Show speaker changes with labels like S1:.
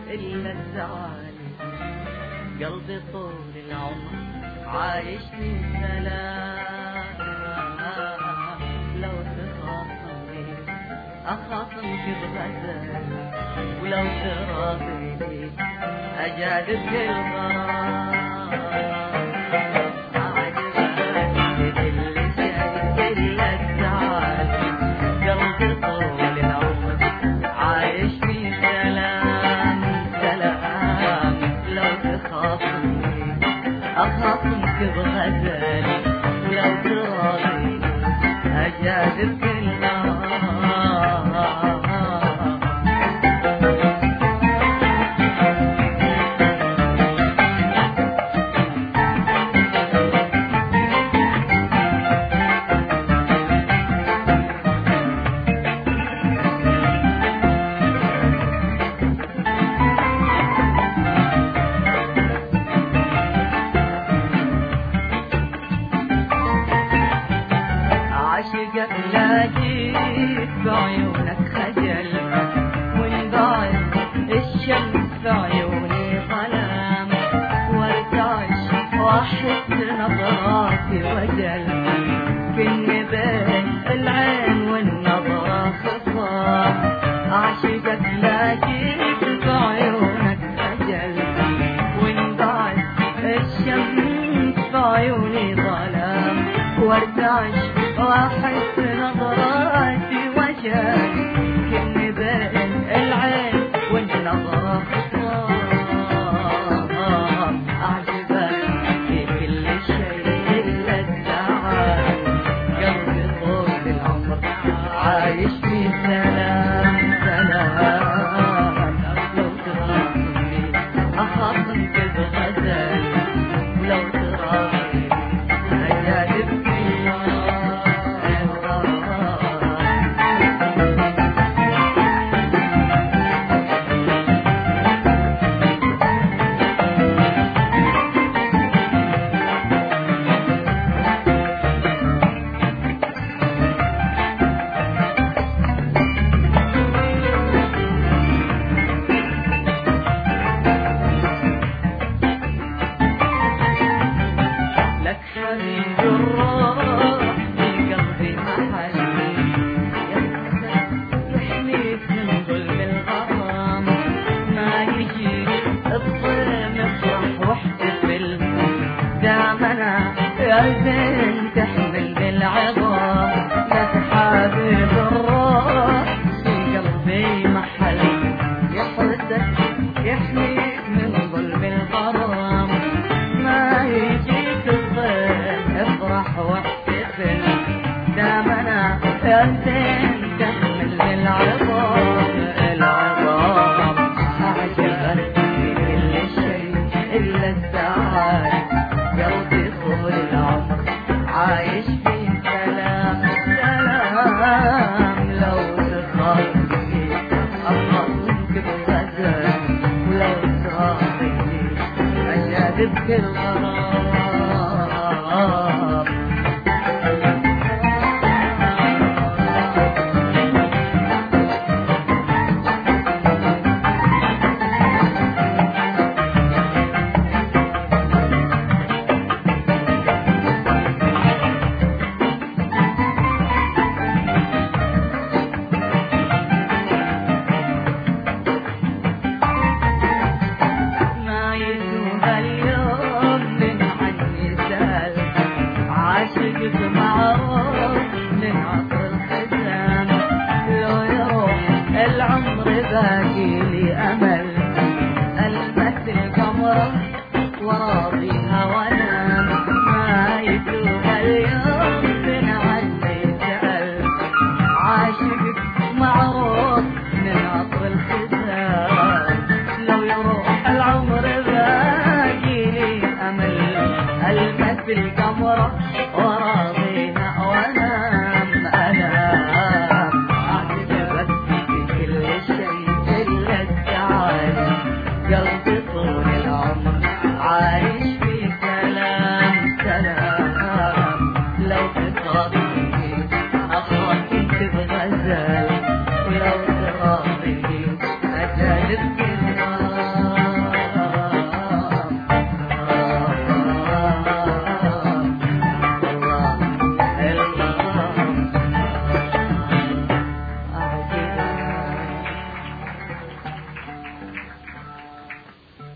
S1: إلا الزعل. قلبي طول العمر عايش في سلام. لو تخاصمني أخاصمك بغزل، ولو تراضيني أجادبك الغرام. أخاصمك بغزل، ولو تراضي أجادبك النار. عاشقك لاقيت بعيونك خجل، وانضايق الشمس بعيوني ظلام، وارتعش واحس نظراتي وجل، كني بين العين والنظرة خصام. عاشقك لاقيت بعيونك خجل، وانضايق الشمس بعيوني ظلام، وارتعش واحس نظراتي وجل، كني بين العين والنظرة خصام. أعجبك في كل شيء إلا الزعل، قلبي طول العمر عايش في سلام. سلام لو تراضيني أخاصمك بغزل، ولو تراضيني أجادبك النار. حبيب الروح في قلبي محلي، يحميك من ظلم الغرام، ما يجيك بطيم افرح واحتفل، دامنا يا زين تحمل بالعظام. لك حبيب الروح في قلبي محلي، يحرسك يحميك من ظلم الغرام، ما يجيك افرح واحتفل، دامنا يا زين تحمل بالعظام. العظام أعجبك في كل شيء إلا السعادة، قلبي طول العمر عايش في سلام. سلام لو تخاصمني أخاصمك بغزل، ولو تراضيني أجادبك الغرام. عاشقك معروف من عطر الختام، لو يروح العمر باقي لي أمل، ألمس القمر وراضيها وانام، ما يدوم اليوم من عني سأل. عاشقك معروف من عطر الختام، لو يروح العمر باقي لي أمل، ألمس القمر وراضيها وانام. انام اعجبك في كل شيء الا السعاده، قلبي طول العمر عايش في سلام. سلام لو تراضيني اخاصمك بغزل، ولو تراضيني اجادبك